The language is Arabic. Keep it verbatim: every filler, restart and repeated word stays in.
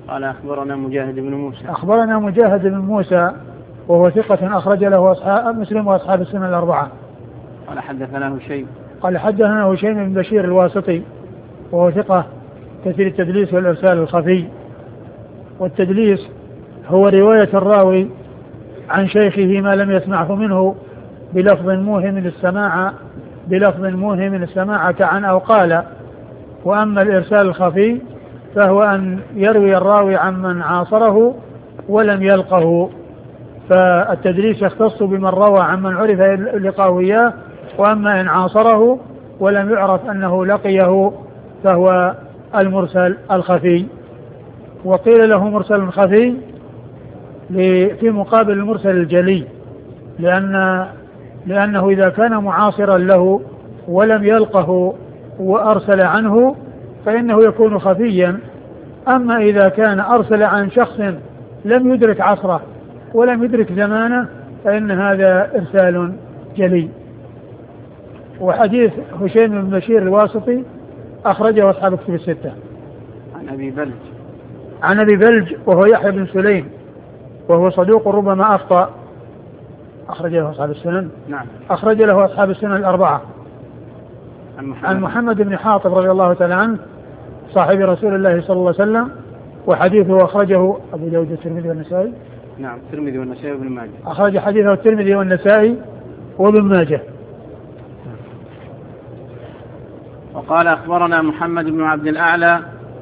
قال أخبرنا مجاهد بن موسى أخبرنا مجاهد بن موسى وهو ثقة أخرج له أصحاب مسلم وأصحاب السنة الأربعة. قال حدثنا هشيم قال حدثنا هشيم بن بشير الواسطي وهو ثقة كثير التدليس والإرسال الخفي. والتدليس هو رواية الراوي عن شيخه ما لم يسمعه منه بلفظ موهم السماع بلفظ موهم السماع كعن أو قال. وأما الإرسال الخفي فهو أن يروي الراوي عن من عاصره ولم يلقه. فالتدليس يختص بمن روى عن من عرف لقاه إياه، وأما إن عاصره ولم يعرف أنه لقيه فهو المرسل الخفي. وقيل له مرسل خفي في مقابل المرسل الجلي، لأن لأنه إذا كان معاصرا له ولم يلقه وأرسل عنه فإنه يكون خفيا. أما إذا كان أرسل عن شخص لم يدرك عصره ولم يدرك زمانه فإن هذا إرسال جلي. وحديث هشيم بن بشير الواسطي أخرجه أصحاب الكتب الستة. عن أبي بلج عن أبي بلج وهو يحيى بن سليم وهو صدوق ربما أخطأ، أخرج له أصحاب السنن. نعم. أخرج له أصحاب السنن الأربعة. عن محمد, عن محمد بن حاطب رضي الله تعالى عنه صاحب رسول الله صلى الله عليه وسلم، وحديثه أخرجه أبو داود الترمذي والنسائي. نعم الترمذي والنسائي وابن ماجه. أخرج حديثه الترمذي والنسائي وابن ماجه. وقال أخبرنا محمد بن عبد الأعلى